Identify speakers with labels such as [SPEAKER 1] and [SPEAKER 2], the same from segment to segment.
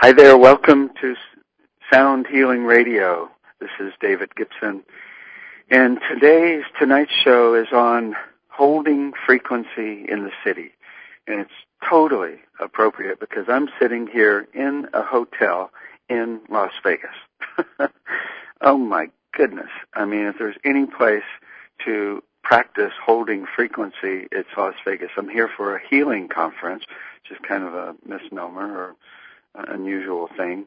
[SPEAKER 1] Hi there, welcome to Sound Healing Radio. This is David Gibson, and tonight's show is on holding frequency in the city, and it's totally appropriate because I'm sitting here in a hotel in Las Vegas. Oh my goodness. I mean, if there's any place to practice holding frequency, it's Las Vegas. I'm here for a healing conference, which is kind of a misnomer or unusual thing.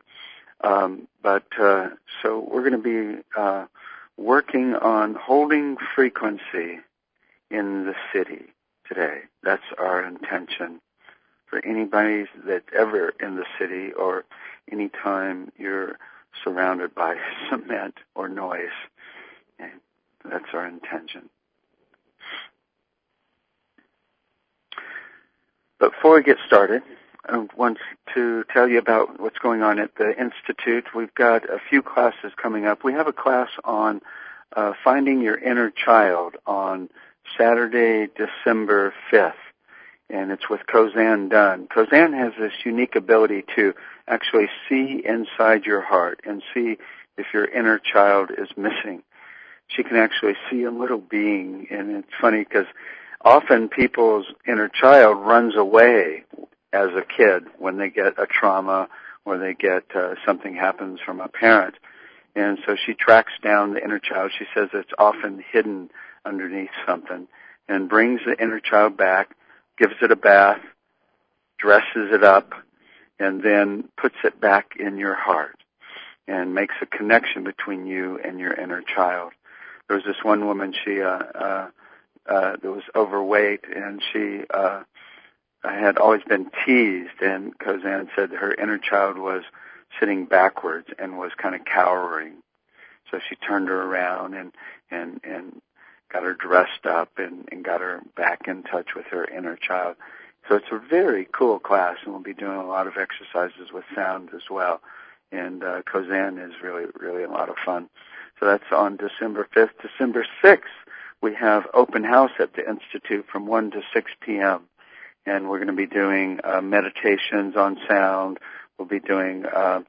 [SPEAKER 1] So we're going to be working on holding frequency in the city today. That's our intention for anybody that's ever in the city or any time you're surrounded by cement or noise. Okay? That's our intention. But before we get started, I want to tell you about what's going on at the Institute. We've got a few classes coming up. We have a class on finding your inner child on Saturday, December 5th, and it's with Kozanne Dunn. Kozanne has this unique ability to actually see inside your heart and see if your inner child is missing. She can actually see a little being, and it's funny because often people's inner child runs away as a kid when they get a trauma or they get something happens from a parent. And so she tracks down the inner child. She says it's often hidden underneath something and brings the inner child back, gives it a bath, dresses it up, and then puts it back in your heart and makes a connection between you and your inner child. There was this one woman, she that was overweight, and she had always been teased, and Kozanne said her inner child was sitting backwards and was kind of cowering. So she turned her around and got her dressed up and got her back in touch with her inner child. So it's a very cool class, and we'll be doing a lot of exercises with sound as well. And Kozanne is really, really a lot of fun. So that's on December 5th. December 6th, we have open house at the Institute from 1 to 6 p.m., and we're going to be doing meditations on sound. We'll be doing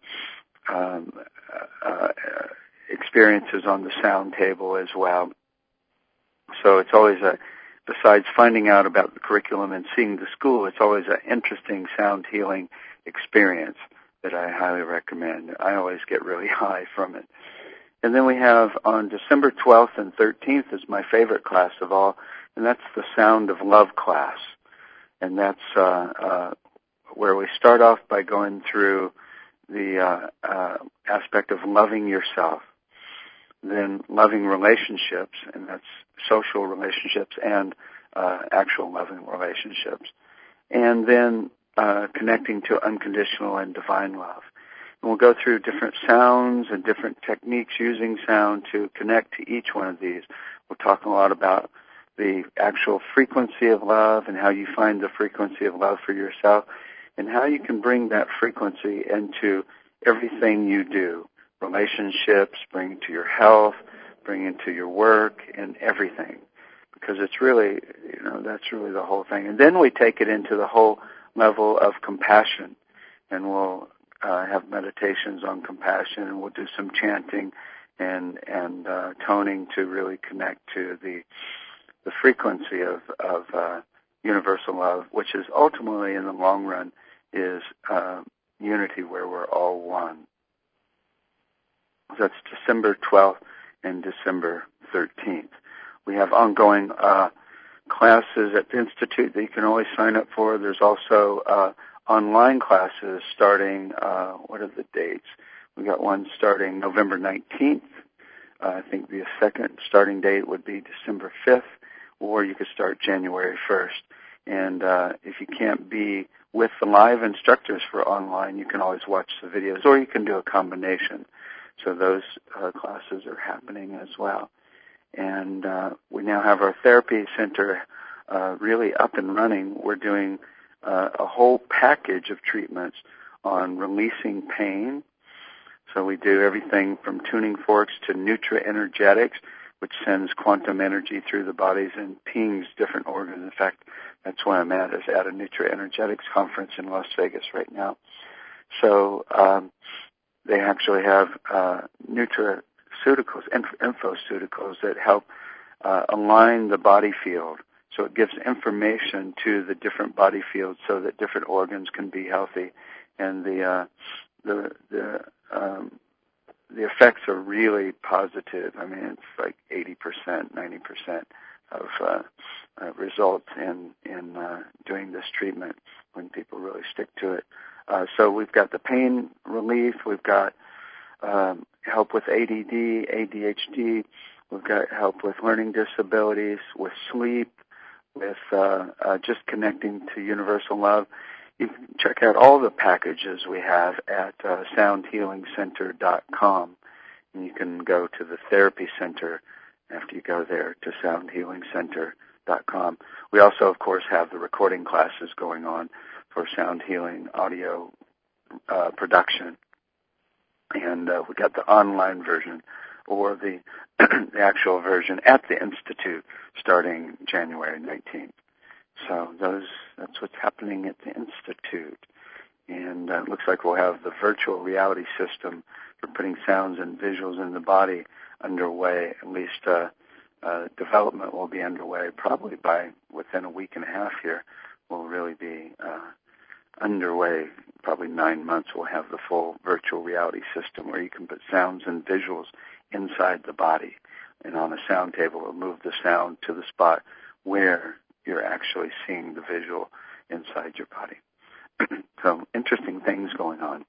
[SPEAKER 1] experiences on the sound table as well. So it's always besides finding out about the curriculum and seeing the school, it's always an interesting sound healing experience that I highly recommend. I always get really high from it. And then we have on December 12th and 13th is my favorite class of all, and that's the Sound of Love class. And that's where we start off by going through the aspect of loving yourself, then loving relationships, and that's social relationships and actual loving relationships, and then connecting to unconditional and divine love. And we'll go through different sounds and different techniques using sound to connect to each one of these. We'll talk a lot about the actual frequency of love and how you find the frequency of love for yourself and how you can bring that frequency into everything you do, relationships, bring it to your health, bring it to your work and everything, because it's really, that's really the whole thing. And then we take it into the whole level of compassion, and we'll have meditations on compassion, and we'll do some chanting and toning to really connect to the frequency of universal love, which is ultimately, in the long run, is unity where we're all one. So that's December 12th and December 13th. We have ongoing classes at the Institute that you can always sign up for. There's also online classes starting, what are the dates? We got one starting November 19th. I think the second starting date would be December 5th. Or you could start January 1st. And if you can't be with the live instructors for online, you can always watch the videos, or you can do a combination. So those classes are happening as well. And we now have our therapy center really up and running. We're doing a whole package of treatments on releasing pain. So we do everything from tuning forks to nutra-energetics, which sends quantum energy through the bodies and pings different organs. In fact, that's where I'm at, is at a Nutra Energetics conference in Las Vegas right now. So they actually have nutraceuticals, infoceuticals that help align the body field. So it gives information to the different body fields so that different organs can be healthy, and the effects are really positive. I mean, it's like 80%, 90% of results in doing this treatment when people really stick to it. So we've got the pain relief, we've got help with ADD, ADHD, we've got help with learning disabilities, with sleep, with just connecting to universal love. You can check out all the packages we have at soundhealingcenter.com. And you can go to the therapy center after you go there to soundhealingcenter.com. We also, of course, have the recording classes going on for sound healing audio production. And we got the online version or the the actual version at the Institute starting January 19th. So that's what's happening at the Institute. And it looks like we'll have the virtual reality system for putting sounds and visuals in the body underway. At least development will be underway probably by within a week and a half here. Will really be underway. Probably 9 months we'll have the full virtual reality system where you can put sounds and visuals inside the body. And on a sound table, it'll move the sound to the spot where you're actually seeing the visual inside your body. So interesting things going on.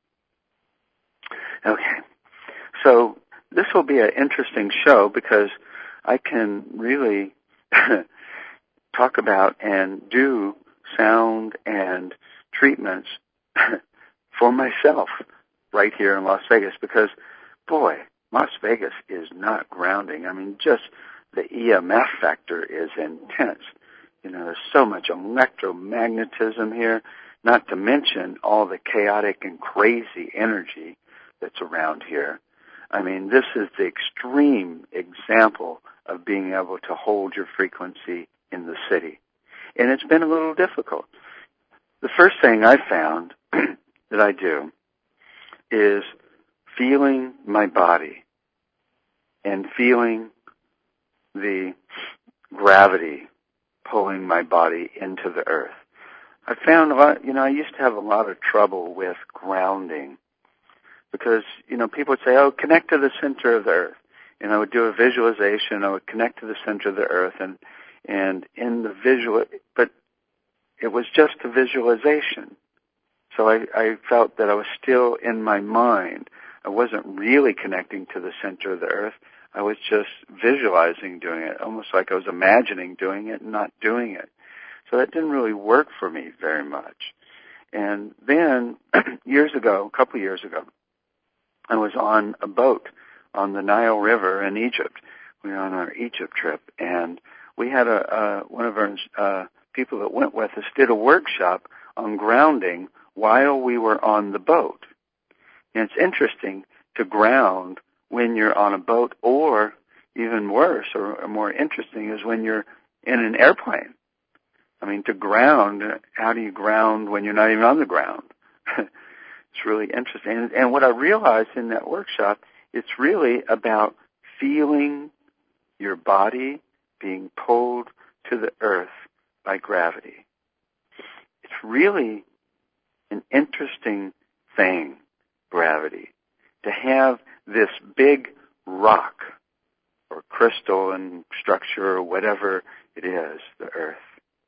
[SPEAKER 1] Okay. So this will be an interesting show because I can really talk about and do sound and treatments for myself right here in Las Vegas because, boy, Las Vegas is not grounding. I mean, just the EMF factor is intense. You know, there's so much electromagnetism here, not to mention all the chaotic and crazy energy that's around here. I mean, this is the extreme example of being able to hold your frequency in the city. And it's been a little difficult. The first thing I found that I do is feeling my body and feeling the gravity pulling my body into the earth. I found a lot, I used to have a lot of trouble with grounding because, people would say, oh, connect to the center of the earth. And I would do a visualization. I would connect to the center of the earth and in the visual, but it was just a visualization. So I felt that I was still in my mind. I wasn't really connecting to the center of the earth. I was just visualizing doing it, almost like I was imagining doing it and not doing it. So that didn't really work for me very much. And then a couple years ago, I was on a boat on the Nile River in Egypt. We were on our Egypt trip, and we had one of our people that went with us did a workshop on grounding while we were on the boat. And it's interesting to ground when you're on a boat, or even worse or more interesting is when you're in an airplane. I mean, to ground, how do you ground when you're not even on the ground? It's really interesting. And what I realized in that workshop, it's really about feeling your body being pulled to the earth by gravity. It's really an interesting thing, gravity, to have this big rock or crystal and structure or whatever it is, the earth,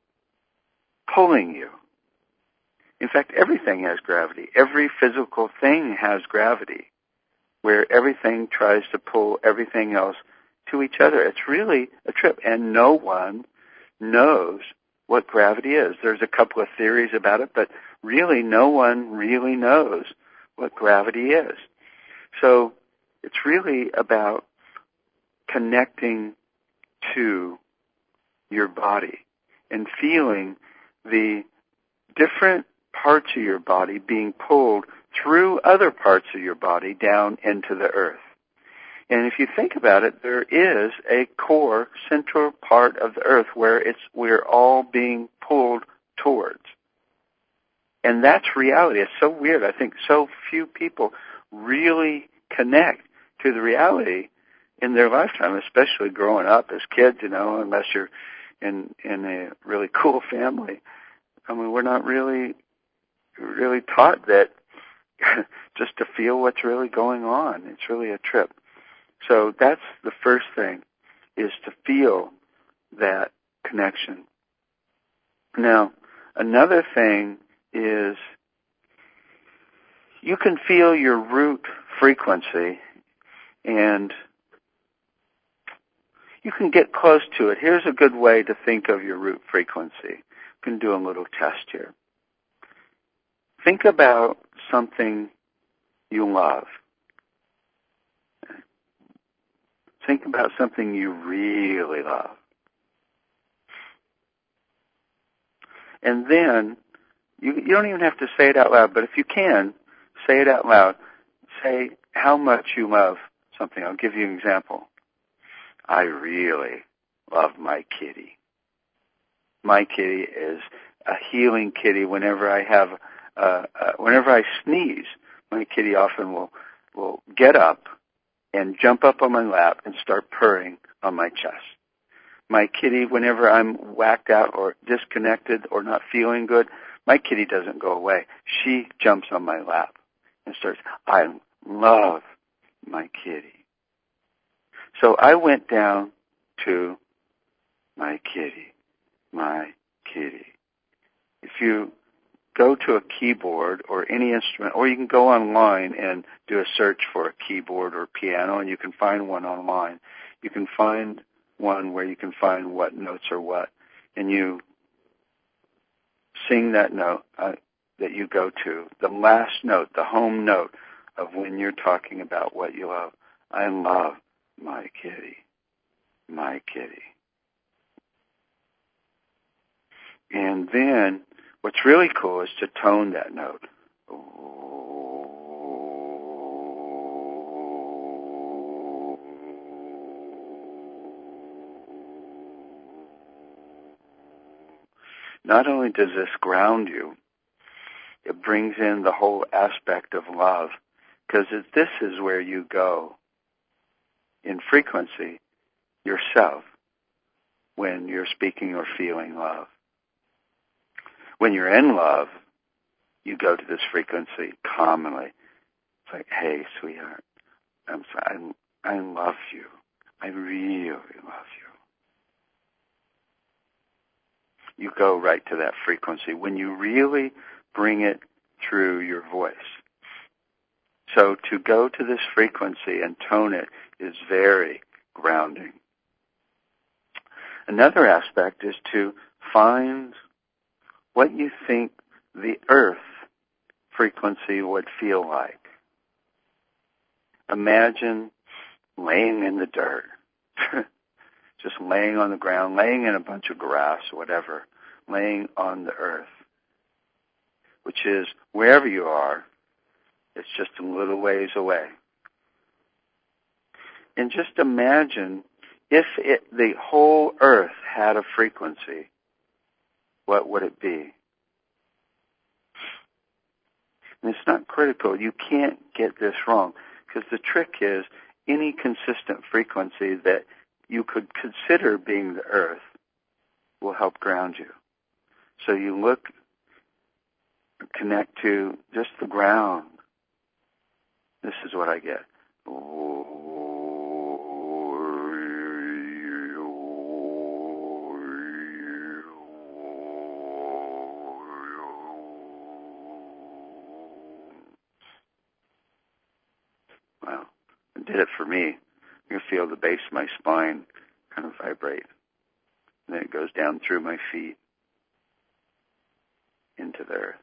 [SPEAKER 1] pulling you. In fact, everything has gravity. Every physical thing has gravity, where everything tries to pull everything else to each other. It's really a trip, and no one knows what gravity is. There's a couple of theories about it, but really no one really knows what gravity is. So it's really about connecting to your body and feeling the different parts of your body being pulled through other parts of your body down into the earth. And if you think about it, there is a core, central part of the earth where we're all being pulled towards. And that's reality. It's so weird. I think so few people really connect to the reality in their lifetime, especially growing up as kids, unless you're in a really cool family. I mean, we're not really taught that just to feel what's really going on. It's really a trip. So that's the first thing, is to feel that connection. Now, another thing is you can feel your root frequency and you can get close to it. Here's a good way to think of your root frequency. You can do a little test here. Think about something you love. Think about something you really love. And then, you don't even have to say it out loud, but if you can, say it out loud. Say how much you love something. I'll give you an example. I really love my kitty. My kitty is a healing kitty. Whenever I sneeze, my kitty often will get up and jump up on my lap and start purring on my chest. My kitty, whenever I'm whacked out or disconnected or not feeling good, my kitty doesn't go away. She jumps on my lap and starts, I love my kitty. So I went down to my kitty, my kitty. If you go to a keyboard or any instrument, or you can go online and do a search for a keyboard or piano, and you can find one online. You can find one where you can find what notes are what, and you sing that note that you go to, the last note, the home note of when you're talking about what you love. I love my kitty, my kitty. And then what's really cool is to tone that note. Not only does this ground you, it brings in the whole aspect of love, because this is where you go in frequency yourself when you're speaking or feeling love. When you're in love, you go to this frequency commonly. It's like, hey, sweetheart, I'm sorry, I love you. I really love you. You go right to that frequency when you really bring it through your voice. So to go to this frequency and tone it is very grounding. Another aspect is to find what you think the earth frequency would feel like. Imagine laying in the dirt, just laying on the ground, laying in a bunch of grass, whatever, laying on the earth, which is wherever you are, it's just a little ways away. And just imagine if the whole earth had a frequency, what would it be? And it's not critical. You can't get this wrong, because the trick is any consistent frequency that you could consider being the earth will help ground you. So you look, connect to just the ground. This is what I get. Wow, it did it for me. You feel the base of my spine kind of vibrate. And then it goes down through my feet into the earth.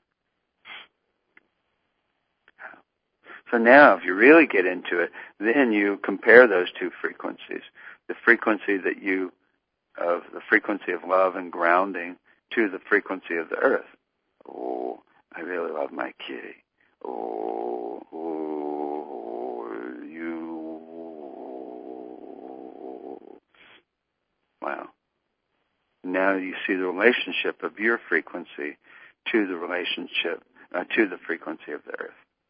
[SPEAKER 1] So now, if you really get into it, then you compare those two frequencies. The frequency the frequency of love and grounding to the frequency of the earth. Oh, I really love my kitty. Oh, you. Wow. Now you see the relationship of your frequency to the relationship, to the frequency of the earth.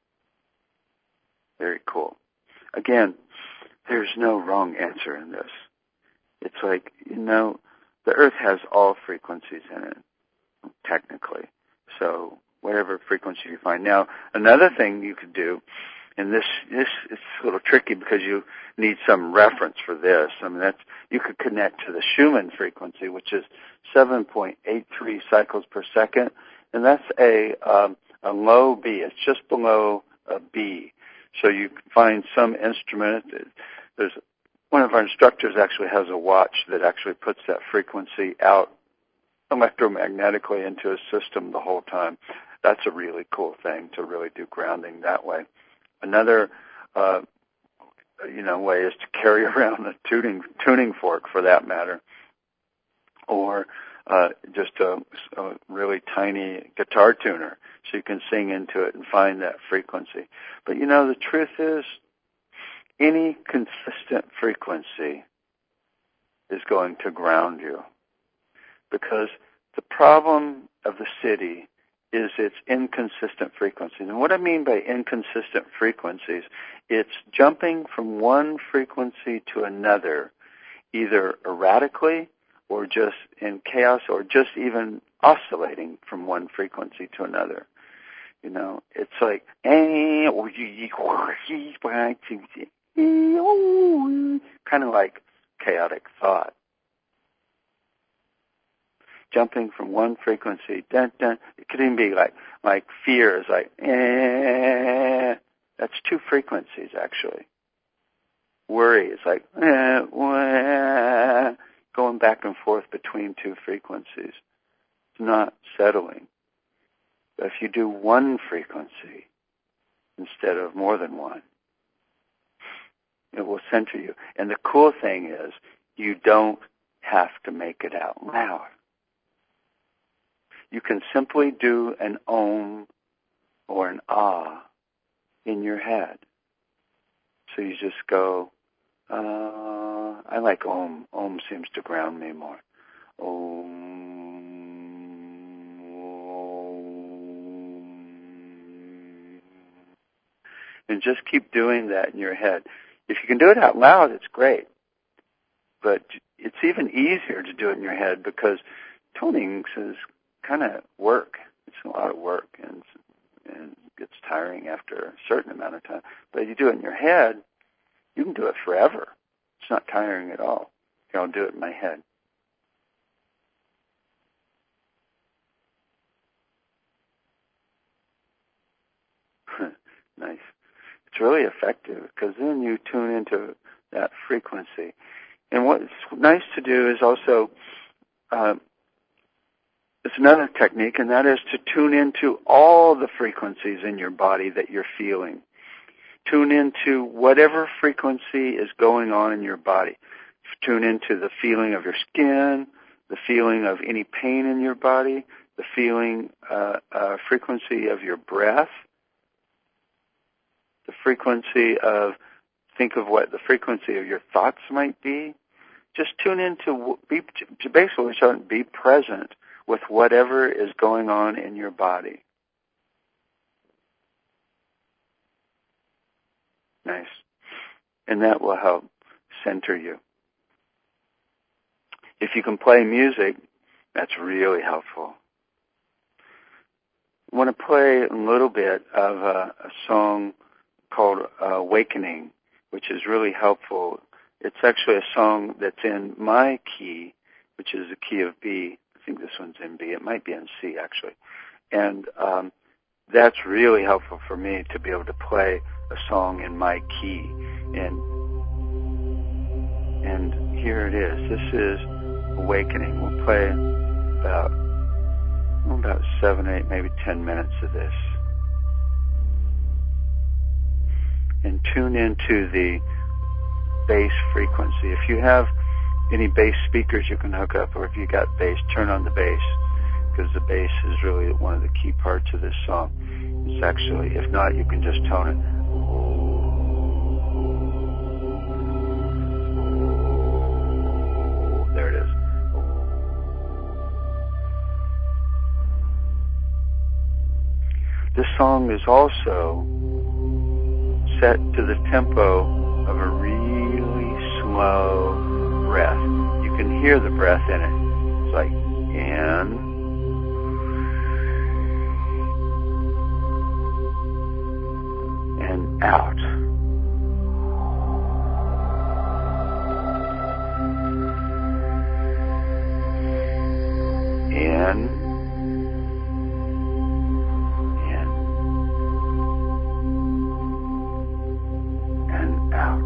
[SPEAKER 1] Very cool. Again, there's no wrong answer in this. It's like, the earth has all frequencies in it, technically. So whatever frequency you find. Now, another thing you could do, and this is a little tricky because you need some reference for this. I mean, you could connect to the Schumann frequency, which is 7.83 cycles per second, and that's a low B. It's just below a B. So you can find some instrument. There's one of our instructors actually has a watch that actually puts that frequency out electromagnetically into a system the whole time. That's a really cool thing to really do grounding that way. Another, way is to carry around a tuning fork, for that matter, or just a really tiny guitar tuner, so you can sing into it and find that frequency. But the truth is, any consistent frequency is going to ground you, because the problem of the city is its inconsistent frequencies. And what I mean by inconsistent frequencies, it's jumping from one frequency to another, either erratically or just in chaos, or just even oscillating from one frequency to another. It's like, kind of like chaotic thought. Jumping from one frequency, dun, dun. It could even be like fear is like, that's two frequencies actually. Worry is like, going back and forth between two frequencies. It's not settling. But if you do one frequency instead of more than one, it will center you. And the cool thing is, you don't have to make it out loud. You can simply do an om or an ah in your head. So you just go, I like om. Om seems to ground me more. Om. And just keep doing that in your head. If you can do it out loud, it's great. But it's even easier to do it in your head, because tuning is kind of work. It's a lot of work, and it gets tiring after a certain amount of time. But if you do it in your head, you can do it forever. It's not tiring at all. I'll do it in my head. Nice. It's really effective, because then you tune into that frequency. And what's nice to do is also, it's another technique, and that is to tune into all the frequencies in your body that you're feeling. Tune into whatever frequency is going on in your body. Tune into the feeling of your skin, the feeling of any pain in your body, the feeling, frequency of your breath, the frequency of, think of what the frequency of your thoughts might be. Just tune in to basically be present with whatever is going on in your body. Nice. And that will help center you. If you can play music, that's really helpful. I want to play a little bit of a song called Awakening, which is really helpful. It's actually a song that's in my key, which is the key of B. I think this one's in B. It might be in C, actually. And that's really helpful for me to be able to play a song in my key. And here it is. This is Awakening. We'll play about 7, 8, maybe 10 minutes of this. And tune into the bass frequency. If you have any bass speakers you can hook up, or if you got bass, turn on the bass, because the bass is really one of the key parts of this song. It's actually, if not, you can just tone it. There it is. This song is also set to the tempo of a really slow breath. You can hear the breath in it. It's like in and out. In and out.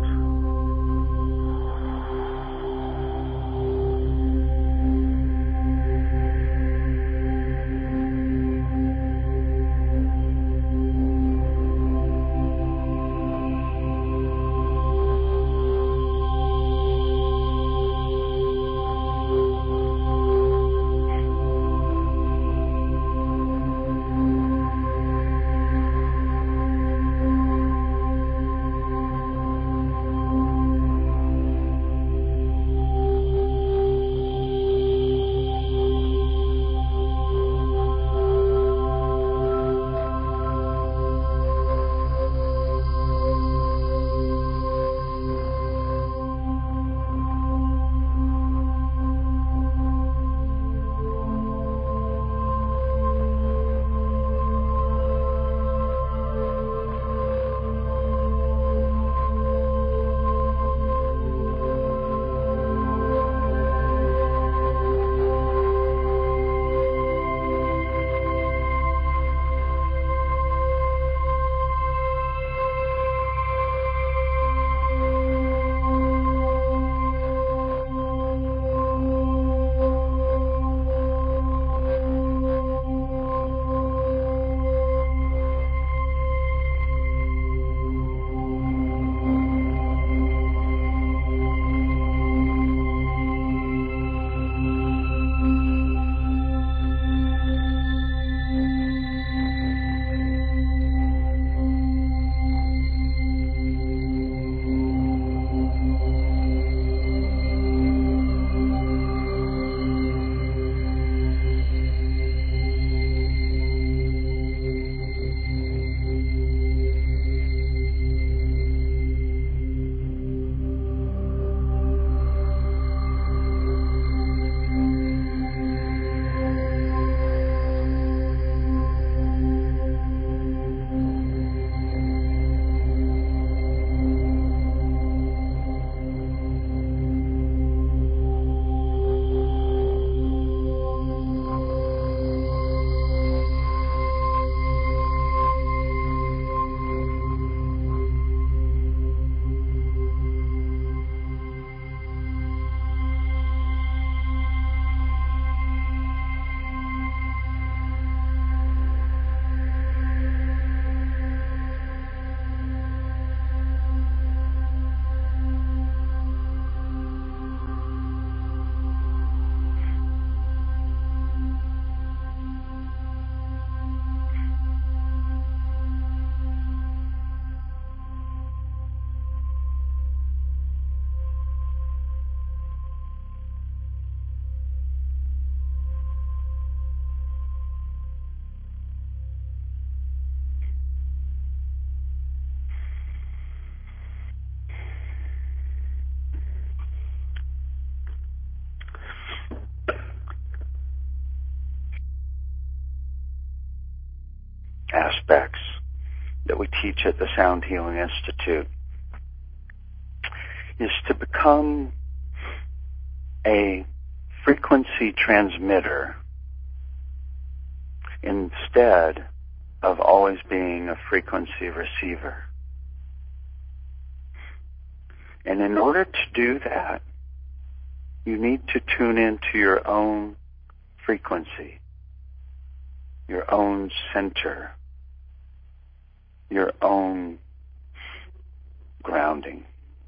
[SPEAKER 1] Aspects that we teach at the Sound Healing Institute is to become a frequency transmitter instead of always being a frequency receiver. And in order to do that, you need to tune into your own frequency, your own center, your own grounding,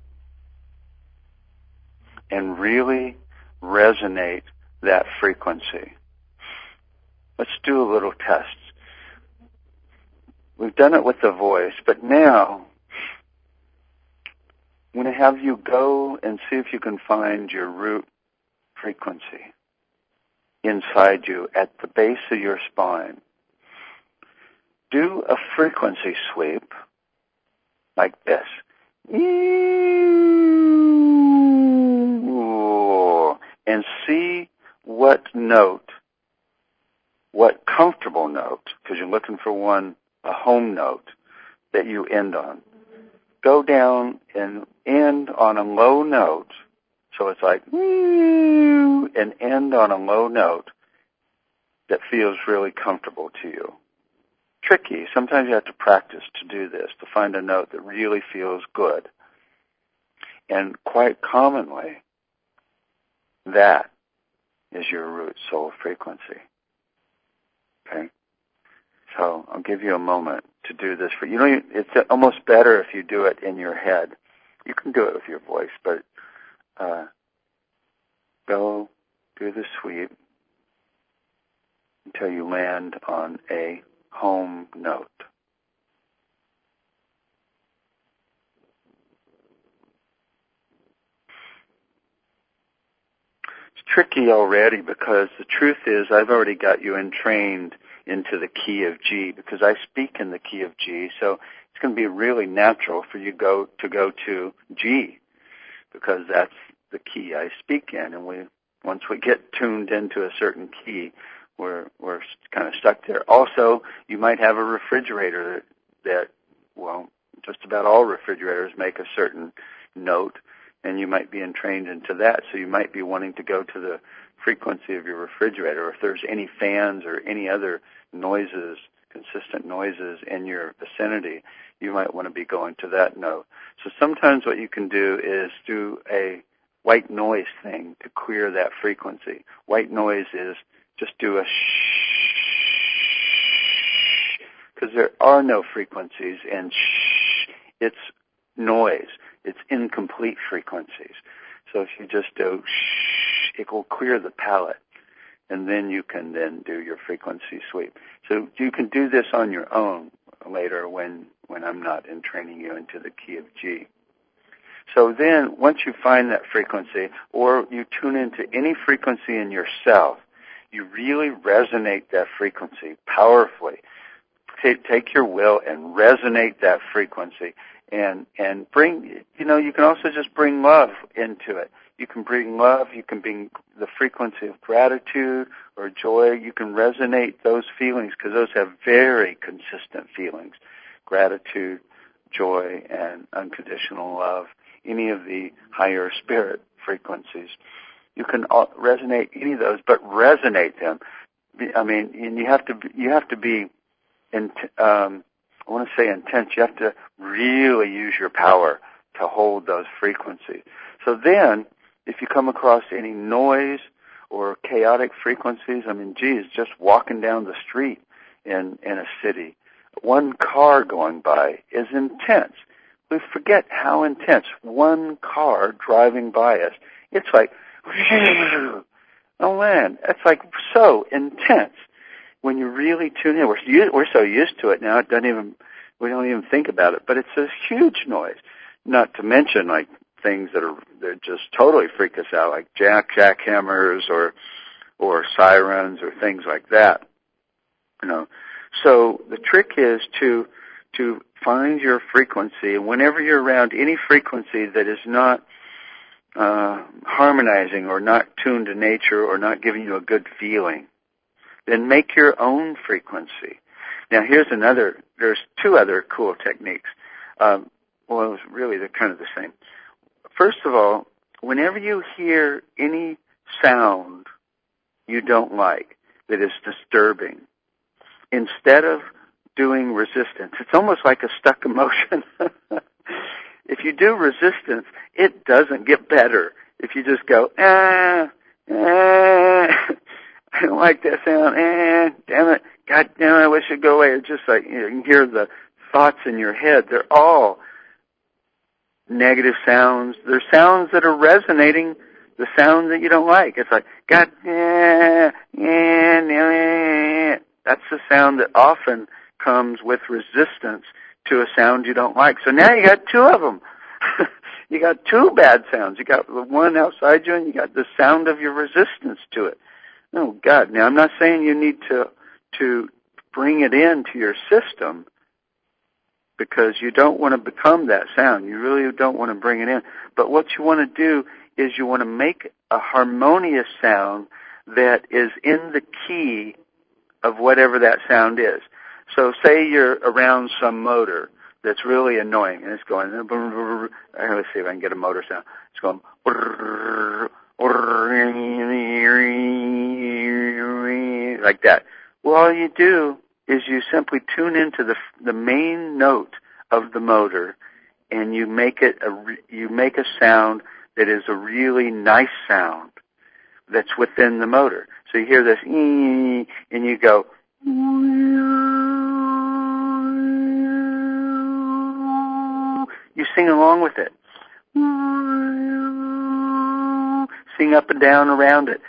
[SPEAKER 1] and really resonate that frequency. Let's do a little test. We've done it with the voice, but now I'm going to have you go and see if you can find your root frequency inside you at the base of your spine. do a frequency sweep like this. And see what note, what comfortable note, because you're looking for one, a home note, that you end on. Go down and end on a low note, so it's like, and end on a low note that feels really comfortable to you. Tricky. Sometimes you have to practice to do this, to find a note that really feels good. And quite commonly, that is your root soul frequency. Okay? So I'll give you a moment to do this. It's almost better if you do it in your head. You can do it with your voice, but go do the sweep until you land on a home note. It's tricky already because the truth is I've already got you entrained into the key of G because I speak in the key of G, so it's going to be really natural for you to go to G because that's the key I speak in, and once we get tuned into a certain key, we're kind of stuck there. Also, you might have a refrigerator that just about all refrigerators make a certain note, and you might be entrained into that, so you might be wanting to go to the frequency of your refrigerator. If there's any fans or any other noises, consistent noises in your vicinity, you might want to be going to that note. So sometimes what you can do is do a white noise thing to clear that frequency. White noise is just do a shh, because there are no frequencies, and shh, it's noise. It's incomplete frequencies. So if you just do shh, it will clear the palate, and then you can then do your frequency sweep. So you can do this on your own later when I'm not entraining you into the key of G. So then, once you find that frequency, or you tune into any frequency in yourself, you really resonate that frequency powerfully. Take your will and resonate that frequency, and bring, you can also just bring love into it. You can bring love, you can bring the frequency of gratitude or joy. You can resonate those feelings because those have very consistent feelings. Gratitude, joy, and unconditional love. Any of the higher spirit frequencies. You can resonate any of those, but resonate them. I mean, and you have to be, I want to say intense. You have to really use your power to hold those frequencies. So then, if you come across any noise or chaotic frequencies, geez, just walking down the street in a city, one car going by is intense. We forget how intense one car driving by us. It's like, oh man, it's like so intense. When you really tune in, we're so used to it now, we don't even think about it. But it's a huge noise. Not to mention like things that just totally freak us out, like jackhammers or sirens or things like that. So the trick is to find your frequency, and whenever you're around any frequency that is not harmonizing or not tuned to nature or not giving you a good feeling, then make your own frequency. Now there's two other cool techniques. Really they're kind of the same. First of all, whenever you hear any sound you don't like that is disturbing, instead of doing resistance, it's almost like a stuck emotion. If you do resistance, it doesn't get better. If you just go, I don't like that sound, damn it, God damn it, I wish it'd go away. It's just like, you can hear the thoughts in your head. They're all negative sounds. They're sounds that are resonating the sound that you don't like. It's like, God, that's the sound that often comes with resistance to a sound you don't like. So now you got two of them. You got two bad sounds. You got the one outside you, and you got the sound of your resistance to it. Oh, God. Now, I'm not saying you need to bring it into your system, because you don't want to become that sound. You really don't want to bring it in. But what you want to do is you want to make a harmonious sound that is in the key of whatever that sound is. So say you're around some motor that's really annoying, and it's going, let's see if I can get a motor sound. It's going, like that. Well, all you do is you simply tune into the main note of the motor, and you make a sound that is a really nice sound that's within the motor. So you hear this, and you go, you sing along with it. Sing up and down around it.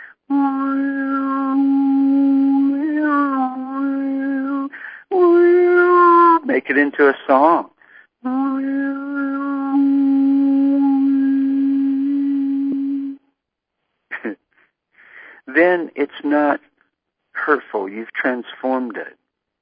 [SPEAKER 1] Make it into a song. Then it's not hurtful. You've transformed it.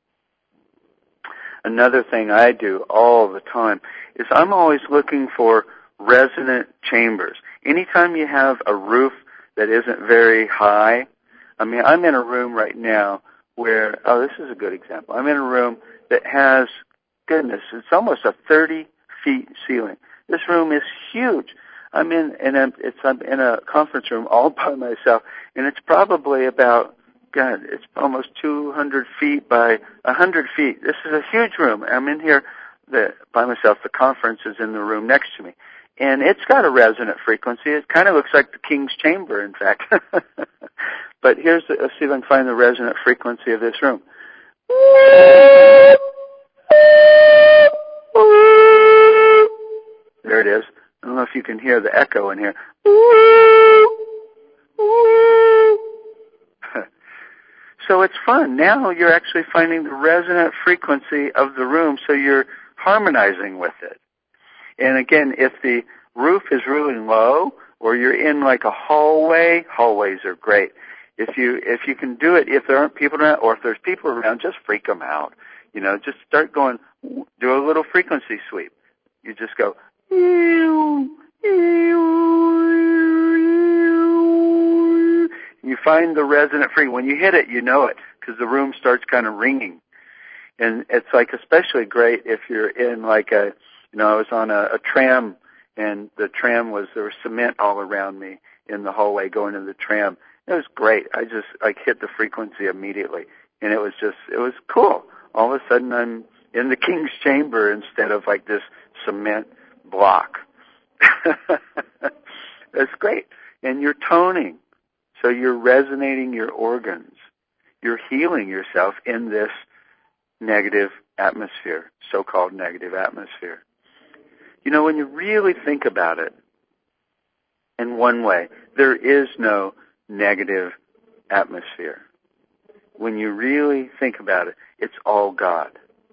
[SPEAKER 1] Another thing I do all the time is I'm always looking for resonant chambers. Anytime you have a roof that isn't very high, I mean, I'm in a room right now where, this is a good example. I'm in a room that has, goodness, it's almost a 30-feet ceiling. This room is huge. I'm in a conference room all by myself, and it's probably about, it's almost 200 feet by 100 feet. This is a huge room. I'm in here by myself. The conference is in the room next to me. And it's got a resonant frequency. It kind of looks like the King's Chamber, in fact. But let's see if I can find the resonant frequency of this room. There it is. I don't know if you can hear the echo in here. So it's fun. Now you're actually finding the resonant frequency of the room, so you're harmonizing with it. And again, if the roof is really low, or you're in like a hallway, hallways are great. If you can do it, if there aren't people around, or if there's people around, just freak them out. Just start going, do a little frequency sweep. You just go, you find the resonant frequency. When you hit it, you know it, because the room starts kind of ringing. And it's like especially great if you're in like I was on a tram, and the tram there was cement all around me in the hallway going to the tram. It was great. I just hit the frequency immediately, and it was cool. All of a sudden I'm in the King's Chamber instead of like this cement block. That's great. And you're toning. So you're resonating your organs. You're healing yourself in this negative atmosphere, so-called negative atmosphere. When you really think about it, in one way, there is no negative atmosphere. When you really think about it, it's all God.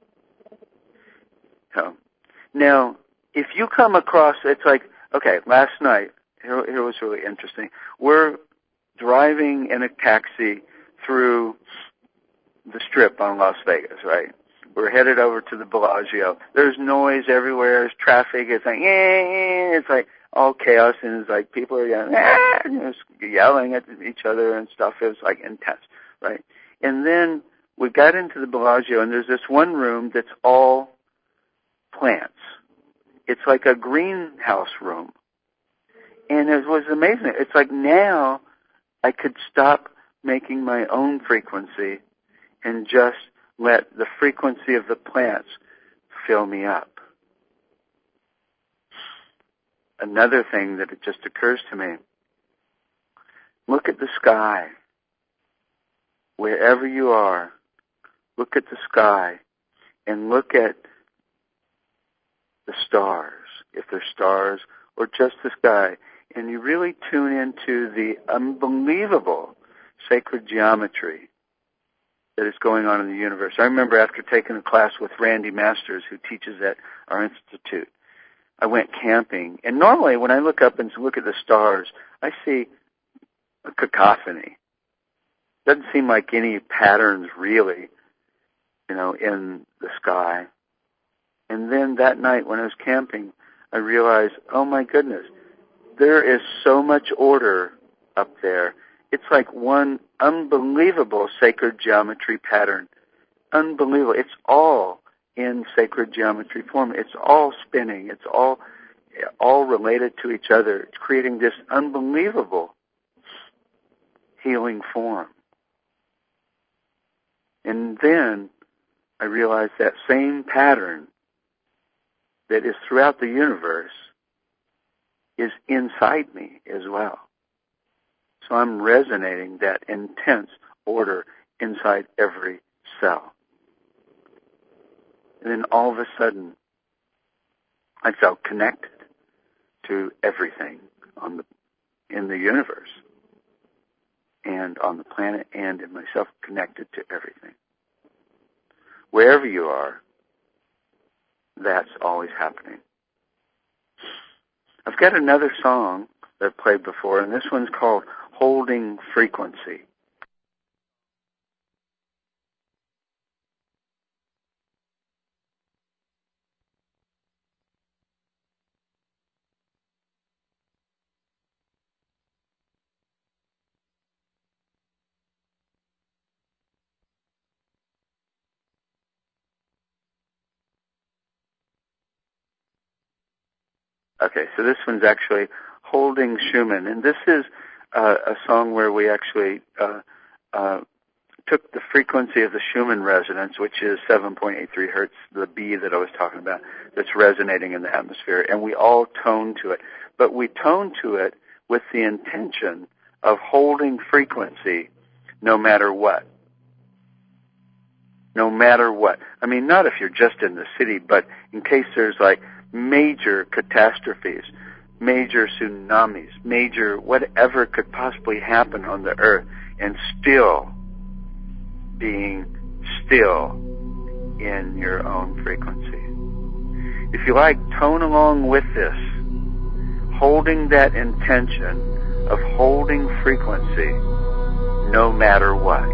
[SPEAKER 1] Now, if you come across, it's like, okay, last night, here was really interesting. We're driving in a taxi through the Strip on Las Vegas, right? We're headed over to the Bellagio. There's noise everywhere. There's traffic. It's like, it's like all chaos, and it's like people are yelling at each other and stuff. It was like intense, right? And then we got into the Bellagio, and there's this one room that's all plants. It's like a greenhouse room. And it was amazing. It's like now I could stop making my own frequency and just let the frequency of the plants fill me up. Another thing that it just occurs to me, look at the sky. Wherever you are, look at the sky and look at the stars, if they're stars or just the sky, and you really tune into the unbelievable sacred geometry that is going on in the universe. I remember after taking a class with Randy Masters, who teaches at our institute, I went camping, and normally when I look up and look at the stars, I see a cacophony. Doesn't seem like any patterns really. in the sky. And then that night when I was camping, I realized, oh my goodness, there is so much order up there. It's like one unbelievable sacred geometry pattern. Unbelievable. It's all in sacred geometry form. It's all spinning. It's all related to each other. It's creating this unbelievable healing form. And then I realized that same pattern that is throughout the universe is inside me as well. So I'm resonating that intense order inside every cell. And then all of a sudden, I felt connected to everything in the universe and on the planet and in myself, connected to everything. Wherever you are, that's always happening. I've got another song that I've played before, and this one's called Holding Frequency. Okay, so this one's actually Holding Schumann, and this is a song where we actually took the frequency of the Schumann resonance, which is 7.83 hertz, the B that I was talking about, that's resonating in the atmosphere, and we all toned to it. But we toned to it with the intention of holding frequency no matter what. No matter what. I mean, not if you're just in the city, but in case there's like major catastrophes, major tsunamis, major whatever could possibly happen on the earth, and still being still in your own frequency. If you like, tone along with this, holding that intention of holding frequency no matter what.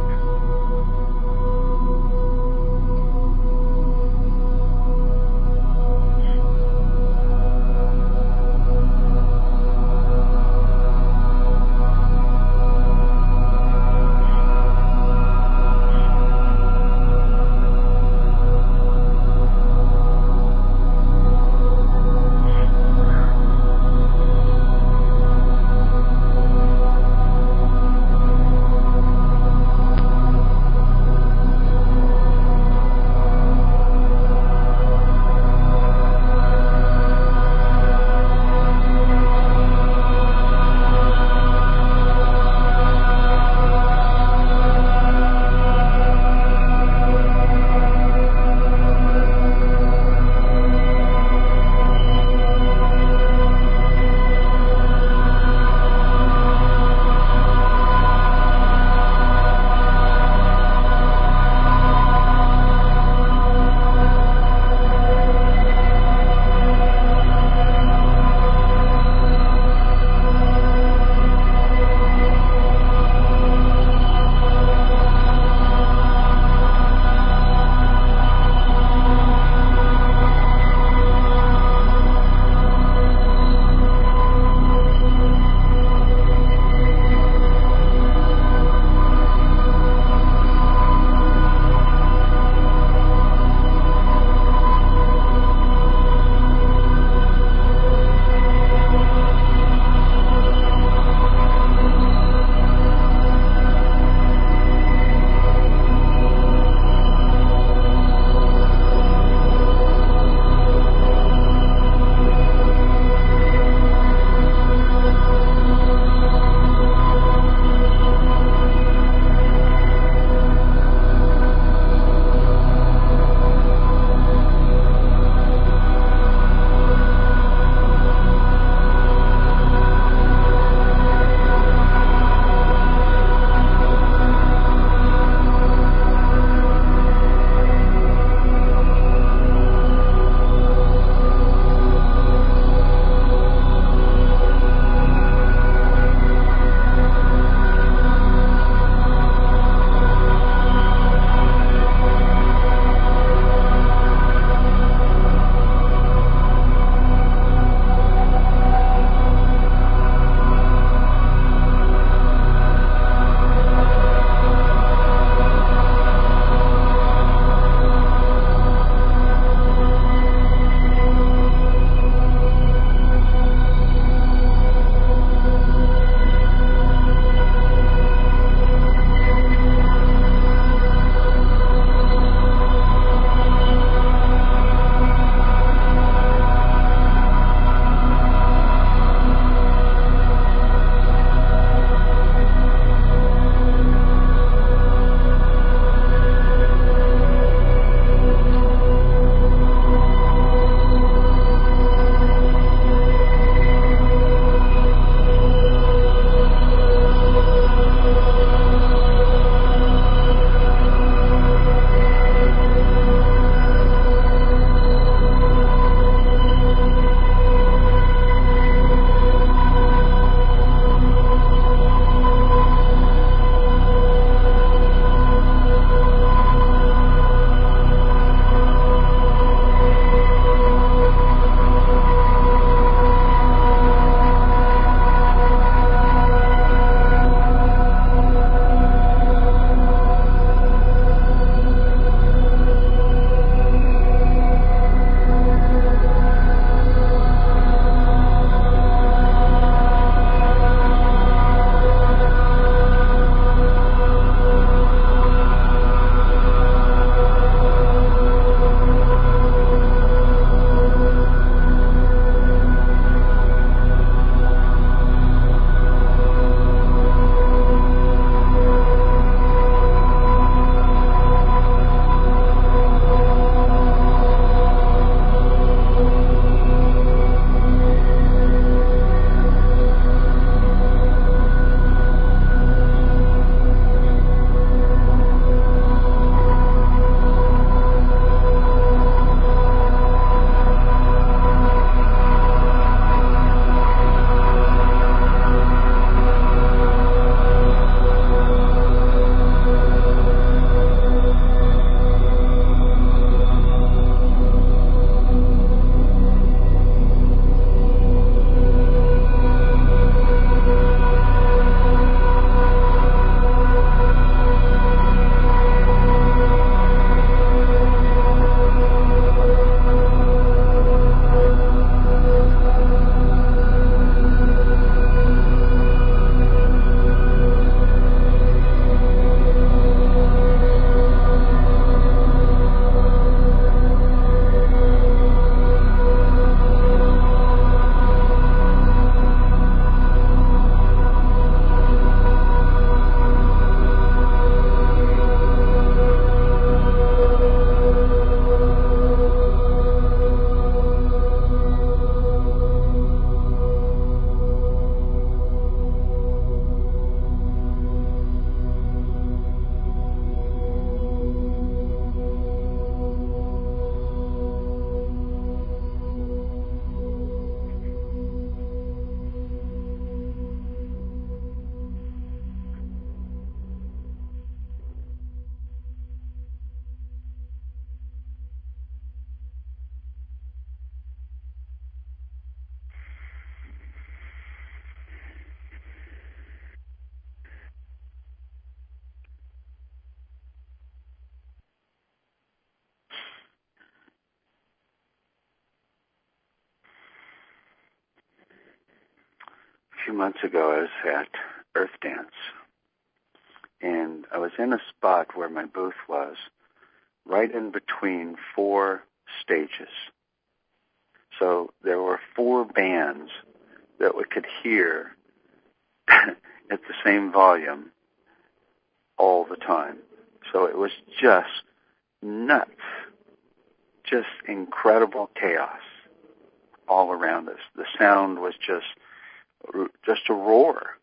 [SPEAKER 1] months ago, I was at Earth Dance, and I was in a spot where my booth was, right in between 4 stages. So there were 4 bands that we could hear at the same volume all the time. So it was just nuts, just incredible chaos all around us. The sound was just a roar.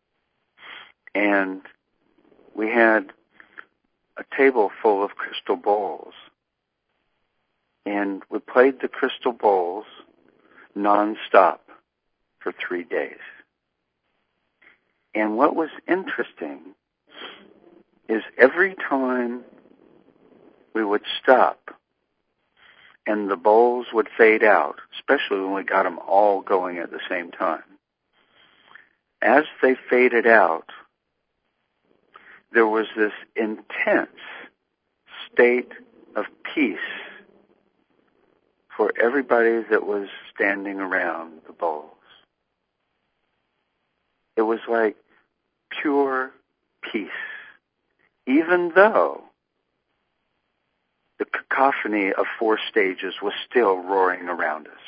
[SPEAKER 1] And we had a table full of crystal bowls. And we played the crystal bowls nonstop for 3 days. And what was interesting is every time we would stop and the bowls would fade out, especially when we got them all going at the same time, as they faded out, there was this intense state of peace for everybody that was standing around the bowls. It was like pure peace, even though the cacophony of 4 stages was still roaring around us.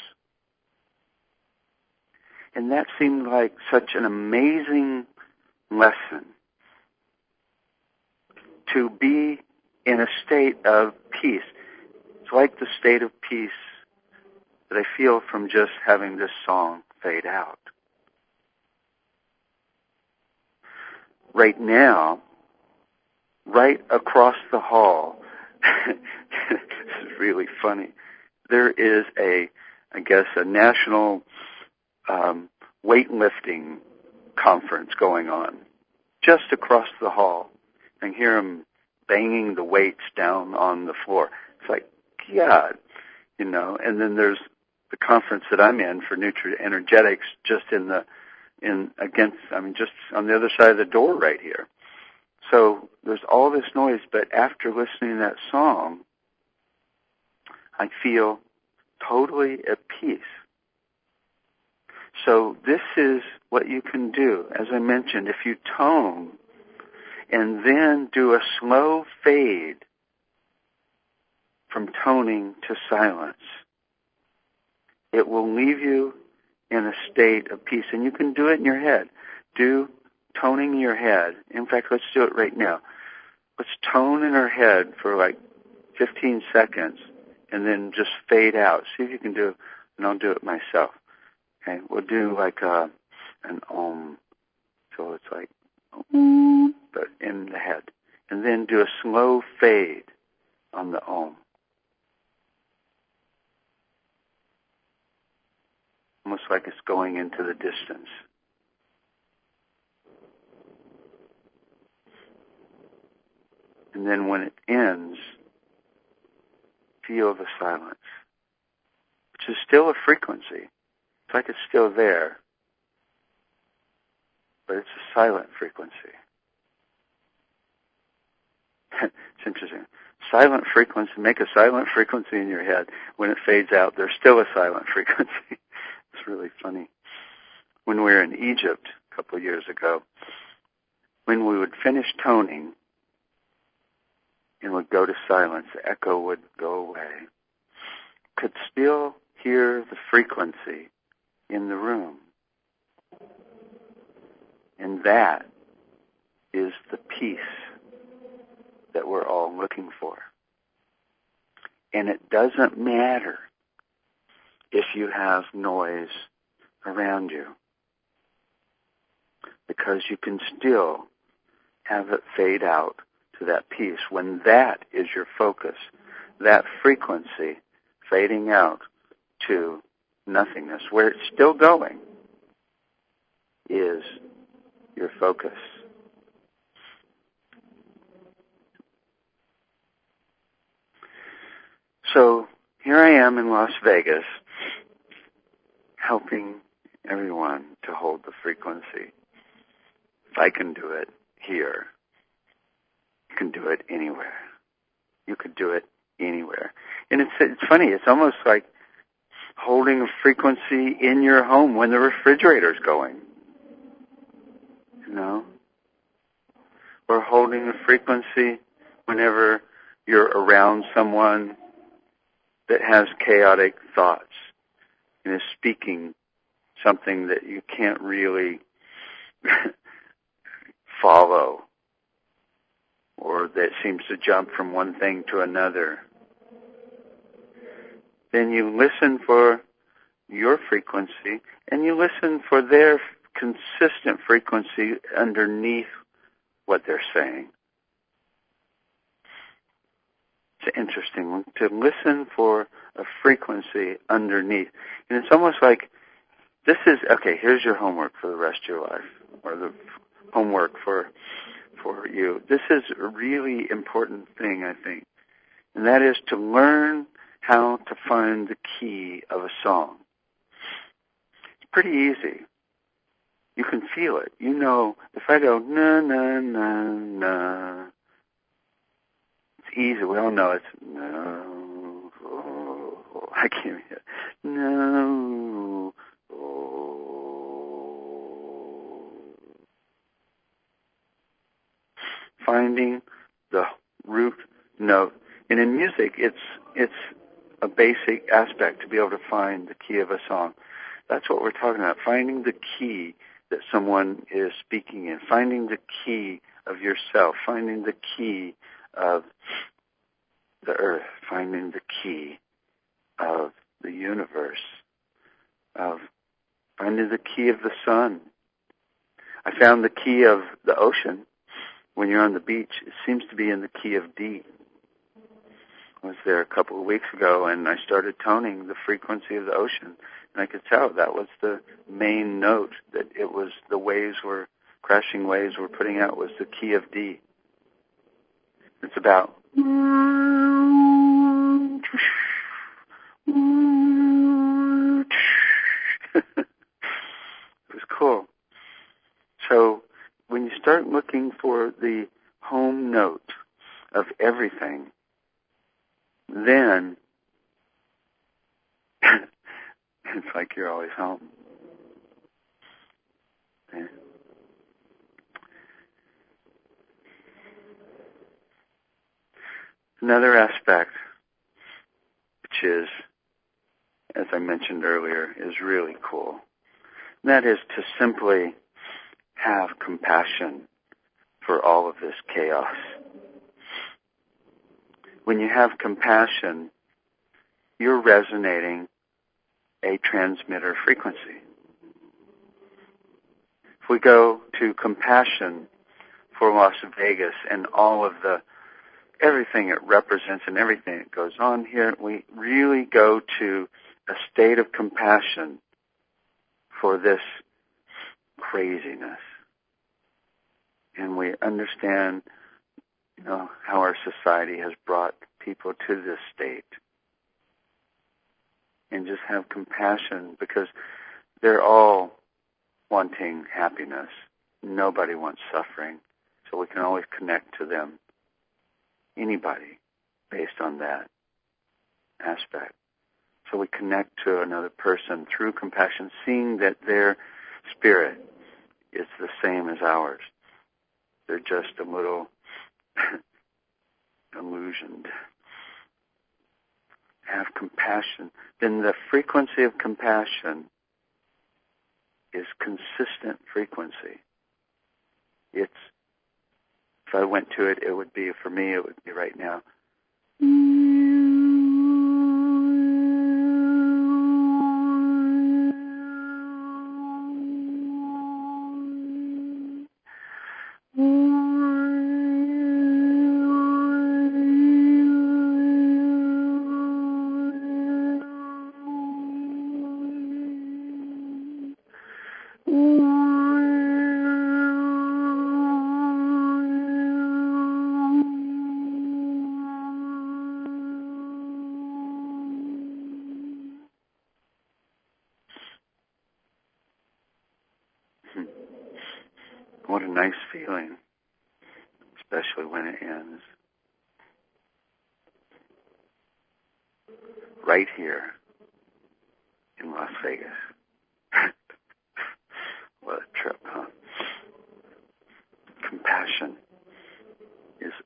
[SPEAKER 1] And that seemed like such an amazing lesson, to be in a state of peace. It's like the state of peace that I feel from just having this song fade out. Right now, right across the hall, this is really funny, there is a national weightlifting conference going on just across the hall. I can hear them banging the weights down on the floor. It's like, God, and then there's the conference that I'm in for Nutra-Energetics just just on the other side of the door right here. So there's all this noise, but after listening to that song, I feel totally at peace. So this is what you can do. As I mentioned, if you tone and then do a slow fade from toning to silence, it will leave you in a state of peace. And you can do it in your head. Do toning in your head. In fact, let's do it right now. Let's tone in our head for like 15 seconds and then just fade out. See if you can do it, and I'll do it myself. Okay, we'll do like an om. So it's like om, but in the head. And then do a slow fade on the om. Almost like it's going into the distance. And then when it ends, feel the silence, which is still a frequency. It's like it's still there, but it's a silent frequency. It's interesting. Silent frequency, make a silent frequency in your head. When it fades out, there's still a silent frequency. It's really funny. When we were in Egypt a couple of years ago, when we would finish toning and would go to silence, the echo would go away, could still hear the frequency in the room. And that is the peace that we're all looking for. And it doesn't matter if you have noise around you, because you can still have it fade out to that peace. When that is your focus, that frequency fading out to nothingness, where it's still going, is your focus. So here I am in Las Vegas, helping everyone to hold the frequency. If I can do it here, you can do it anywhere. You could do it anywhere. And it's funny, it's almost like holding a frequency in your home when the refrigerator's going. you know. Or holding a frequency whenever you're around someone that has chaotic thoughts and is speaking something that you can't really follow, or that seems to jump from one thing to another. Then you listen for your frequency, and you listen for their consistent frequency underneath what they're saying. It's interesting to listen for a frequency underneath. And it's almost like this is, okay, here's your homework for the rest of your life, or the homework for you. This is a really important thing, I think, and that is to learn how to find the key of a song. It's pretty easy. You can feel it. You know, if I go, na, na, na, na, it's easy. We all know it's, no, oh, I can't hear it. No, oh. Finding the root note. And in music, it's a basic aspect to be able to find the key of a song. That's what we're talking about, finding the key that someone is speaking in, finding the key of yourself, finding the key of the earth, finding the key of the universe, of finding the key of the sun. I found the key of the ocean. When you're on the beach, it seems to be in the key of D. I was there a couple of weeks ago, and I started toning the frequency of the ocean, and I could tell that was the main note, that it was the crashing waves were putting out was the key of D. It's about it was cool. So when you start looking for the home note of everything, then it's like you're always home. Yeah. Another aspect, which is, as I mentioned earlier, is really cool, and that is to simply have compassion for all of this chaos. When you have compassion, you're resonating a transmitter frequency. If we go to compassion for Las Vegas and all of everything it represents and everything that goes on here, we really go to a state of compassion for this craziness. And we understand, how our society has brought people to this state. And just have compassion, because they're all wanting happiness. Nobody wants suffering. So we can always connect to them. Anybody, based on that aspect. So we connect to another person through compassion, seeing that their spirit is the same as ours. They're just a little illusioned. Have compassion. Then the frequency of compassion is consistent frequency. If I went to it, it would be, for me, it would be right now. What a nice feeling, especially when it ends. Right here in Las Vegas. What a trip, huh?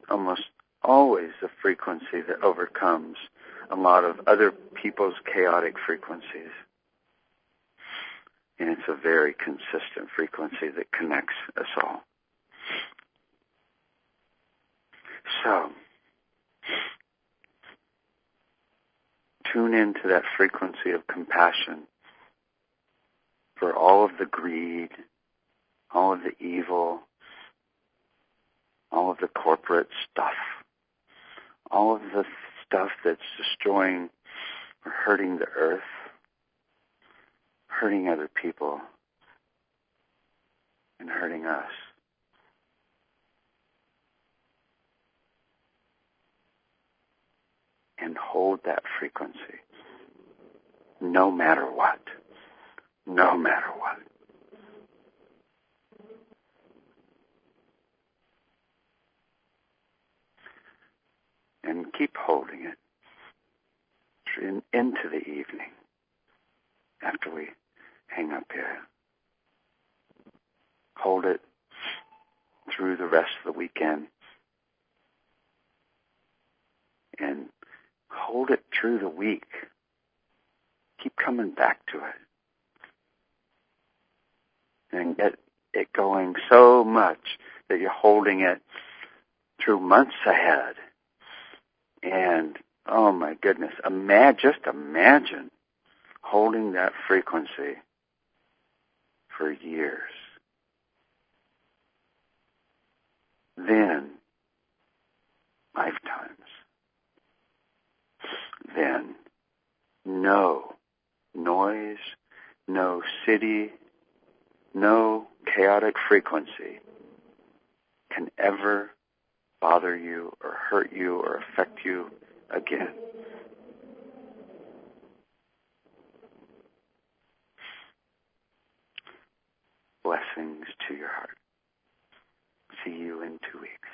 [SPEAKER 1] almost always a frequency that overcomes a lot of other people's chaotic frequencies. And it's a very consistent frequency that connects us all. So, tune into that frequency of compassion for all of the greed, all of the evil, all of the corporate stuff, all of the stuff that's destroying or hurting the earth, hurting other people, and hurting us. And hold that frequency, no matter what. No matter what. And keep holding it into the evening after we hang up here. Hold it through the rest of the weekend. And hold it through the week. Keep coming back to it. And get it going so much that you're holding it through months ahead. And, oh my goodness, just imagine holding that frequency for years. Then, lifetimes. Then, no noise, no city, no chaotic frequency can ever bother you or hurt you or affect you again. Blessings to your heart. See you in 2 weeks.